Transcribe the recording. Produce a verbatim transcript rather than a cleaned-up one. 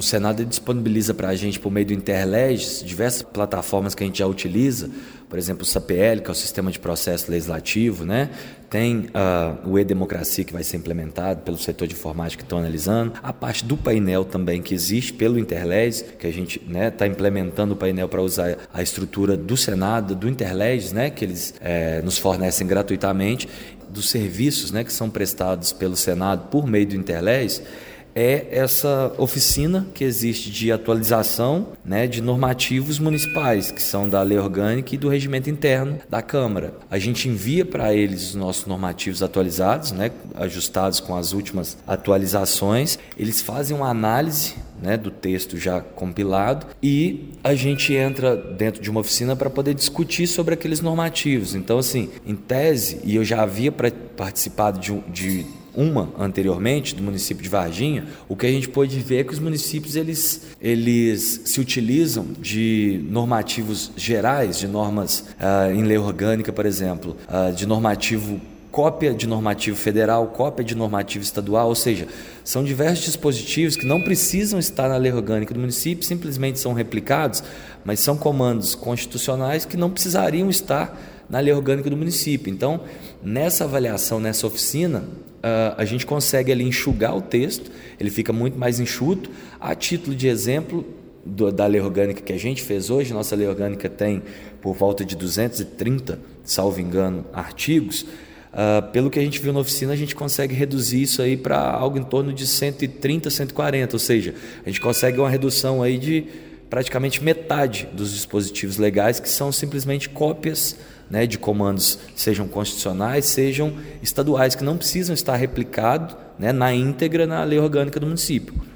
o Senado disponibiliza para a gente, por meio do Interleges, diversas plataformas que a gente já utiliza, por exemplo, o S A P L, que é o Sistema de Processo Legislativo, né? Tem uh, o E-Democracia, que vai ser implementado pelo setor de informática que estão analisando, a parte do painel também, que existe pelo Interleges, que a gente está, né, tá implementando o painel para usar a estrutura do Senado, do Interleges, né, que eles é, nos fornecem gratuitamente, dos serviços, né, que são prestados pelo Senado por meio do Interleges, é essa oficina que existe de atualização, né, de normativos municipais, que são da lei orgânica e do regimento interno da Câmara. A gente envia para eles os nossos normativos atualizados, né, ajustados com as últimas atualizações. Eles fazem uma análise, né, do texto já compilado e a gente entra dentro de uma oficina para poder discutir sobre aqueles normativos. Então, assim, em tese, e eu já havia participado de, de uma anteriormente, do município de Varginha, o que a gente pôde ver é que os municípios eles, eles se utilizam de normativos gerais, de normas uh, em lei orgânica, por exemplo, uh, de normativo cópia de normativo federal, cópia de normativo estadual, ou seja, são diversos dispositivos que não precisam estar na lei orgânica do município, simplesmente são replicados, mas são comandos constitucionais que não precisariam estar na lei orgânica do município. Então, nessa avaliação, nessa oficina, Uh, a gente consegue ali enxugar o texto, ele fica muito mais enxuto. A título de exemplo do, da lei orgânica que a gente fez hoje, nossa lei orgânica tem por volta de duzentos e trinta, salvo engano, artigos. Uh, pelo que a gente viu na oficina, a gente consegue reduzir isso aí para algo em torno de cento e trinta, cento e quarenta, ou seja, a gente consegue uma redução aí de praticamente metade dos dispositivos legais, que são simplesmente cópias, né, de comandos, sejam constitucionais, sejam estaduais, que não precisam estar replicados, né, na íntegra na lei orgânica do município.